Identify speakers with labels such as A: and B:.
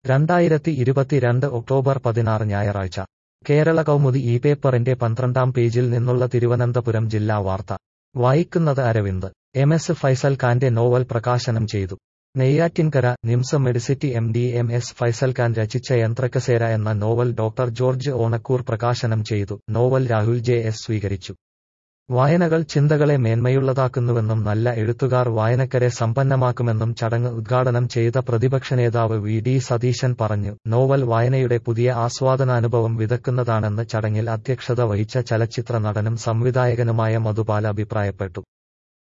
A: 2022 October 16 ഞായറാഴ്ച കേരള കൗമുദി ഈ പേപ്പറിന്റെ 12-ാം പേജിൽ നിന്നുള്ള തിരുവനന്തപുരം ജില്ലാ വാർത്ത വായിക്കുന്നത് അരവിന്ദ്. MS ഫൈസൽ ഖാന്റെ നോവൽ പ്രകാശനം ചെയ്തു. Neyyattinkara. NIMS medicity MD MS Faisal Khan രചിച്ച യന്ത്രക്കസേര എന്ന നോവൽ ഡോക്ടർ ജോർജ് ഓണക്കൂർ പ്രകാശനം ചെയ്തു. നോവൽ രാഹുൽ JS സ്വീകരിച്ചു. വായനകൾ ചിന്തകളെ മേന്മയുള്ളതാക്കുന്നുവെന്നും നല്ല എഴുത്തുകാർ വായനക്കാരെ സമ്പന്നമാക്കുമെന്നും ചടങ്ങ് ഉദ്ഘാടനം ചെയ്ത പ്രതിപക്ഷനേതാവ് VD സതീശൻ പറഞ്ഞു. നോവൽ വായനയുടെ പുതിയ ആസ്വാദനാനുഭവം വിതക്കുന്നതാണെന്ന് ചടങ്ങിൽ അധ്യക്ഷത വഹിച്ച ചലച്ചിത്ര നടനും സംവിധായകനുമായ മധുപാൽ അഭിപ്രായപ്പെട്ടു.